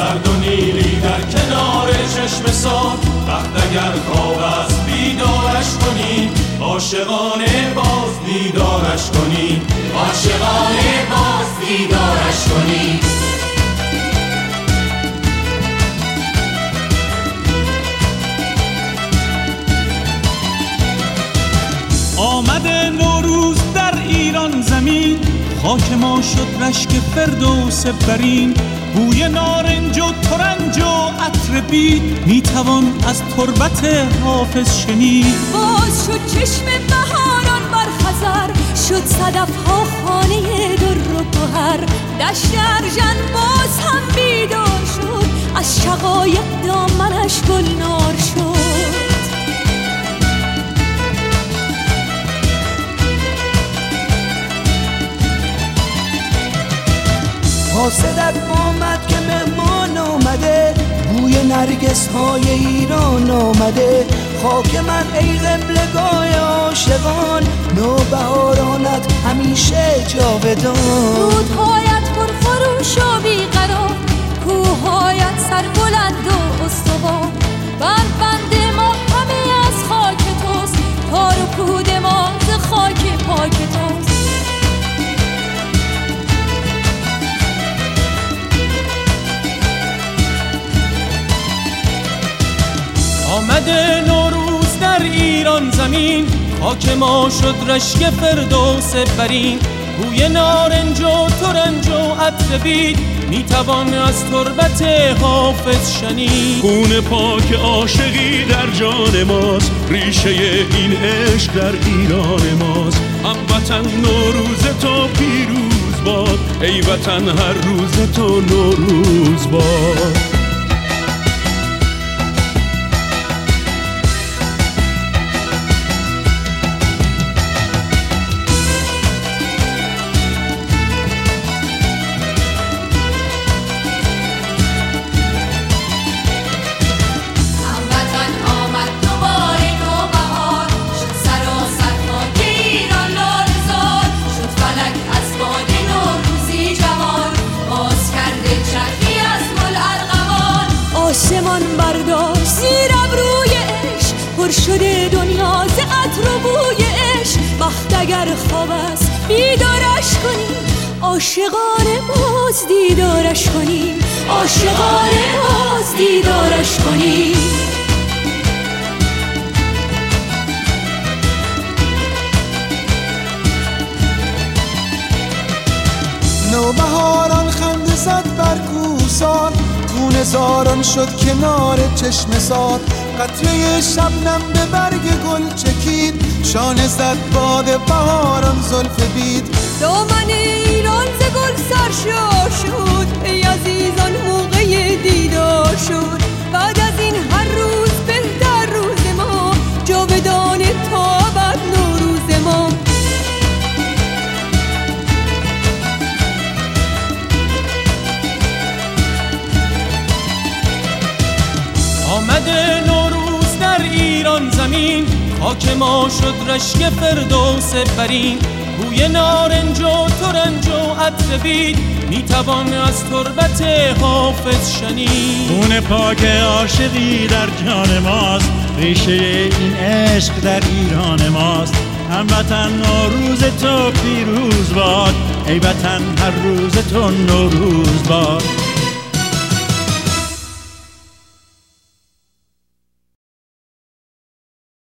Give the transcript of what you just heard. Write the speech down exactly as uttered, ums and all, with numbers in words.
زرد و نیلی در کنار چشم سات، وقت اگر خواب است بیدارش کنیم، عاشقانه باز دیدارش کنیم، عاشقانه باز دیدارش کنیم. آمده نوروز در ایران زمین، خاک ما شد رشک فردوس برین، بوی نارنج و ترنج و عطر بید، میتوان از تربت حافظ شنید. باز شد چشم بهاران بر خزر، شد صدف ها خانه در و گوهر، دشت ارژن باز هم بیدار شد، از شقایق دامنش گلنار شد. حاسدت آمد که مهمان آمده، بوی نرگس های ایران آمده، خاک من ای قبلگاه عاشقان، نوبهارانت همیشه جاودان. رودهایت پرخروش و بیقرار، کوههایت سربلند و استوار، بند ما همه از خاک توست، تار و پود ما ز خاک پاک توست. آمده نوروز در ایران زمین، خاک ما شد رشک فردوس برین، بوی نارنج و ترنج و عطر بید، میتوان از تربت حافظ شنید. خون پاک عاشقی در جان ماست، ریشه این عشق در ایران ماست. هموطن نوروز تو پیروز باد، ای وطن هر روز تو نوروز باد. آسمان برداشت زیر ابروی عشق، پر شده دنیا ز عطر و بوی عشق، وقت اگر خواب است بیدارش کنیم، عاشقانه باز دیدارش کنیم، عاشقانه باز دیدارش کنیم. نوبهاران خنده زد بر کوهسار، خون زاران شد کنار چشم سار، قطره شبنم به برگ گل چکید، شانه زد باد بهاران زلف بید. دامن ایران ز گل سرشار شد، ای عزیزان موقع دیدار شد، بعد از این هر روز بهتر روز ما، جاودان تا ابد نوروز ما. آمده نوروز در ایران زمین، خاک ما شد رشک فردوس برین، بوی نارنج و ترنج و عطر بید، میتوان از تربت حافظ شنید. خون پاک عاشقی در جان ماست، ریشه این عشق در ایران ماست. هموطن نوروز تو پیروز باد، ای وطن هر روز تو نوروز باد.